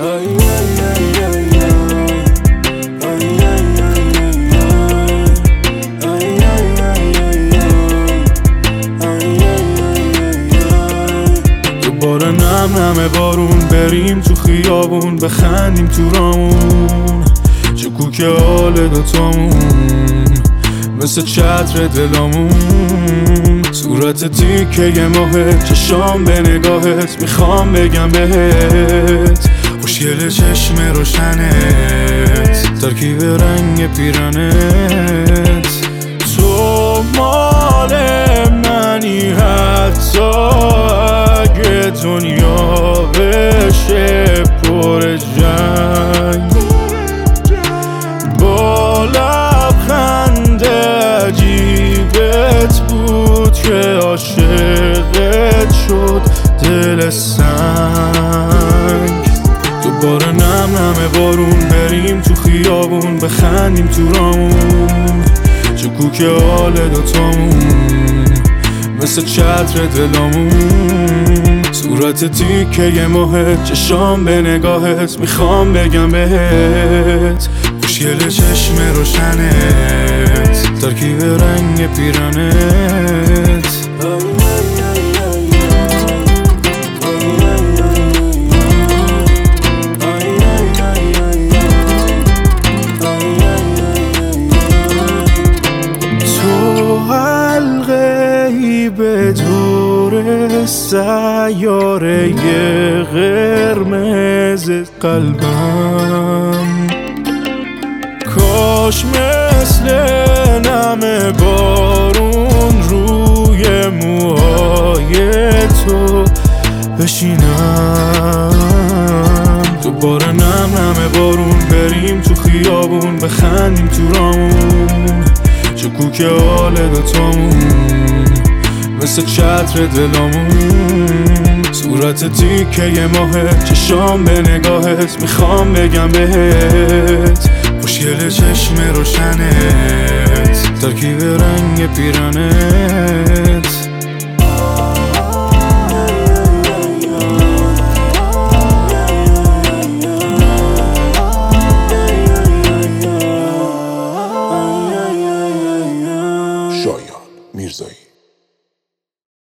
دوباره نم نم بارون، بریم تو خیابون، بخندیم تو رامون، شکوک حال دوتامون مثل چتر دلامون. صورت تیکه ماهت، چشام به نگاهت، میخوام بگم بهت خوشگل چشم روشنت، ترکیب رنگ پیرنت. تو مال منی حتی اگه دنیا بشه پر جنگ، با لبخند عجیبت بود که عاشقت شد دل سنگ. دوباره نم نم بارون، بریم تو خیابون، بخندیم تو رامون، شکوک حال دوتامون مثل چتر دلامون. صورت تیکه ماهت، چشام به نگاهت، میخوام بگم بهت خوشگل چشم روشنت، ترکیب رنگ پیرنت. به دور سیاره قرمز قلبم، کاش مثل نم بارون روی موهای تو بشینم. دوباره نم نم بارون، بریم تو خیابون، بخندیم تو رامون، شکوک حال دوتامون مثل چتر دلامون. صورت تیکه ماهت، چشام به نگاهت، میخوام بگم بهت خوشگل چشم روشنت، ترکیب رنگ پیرنت.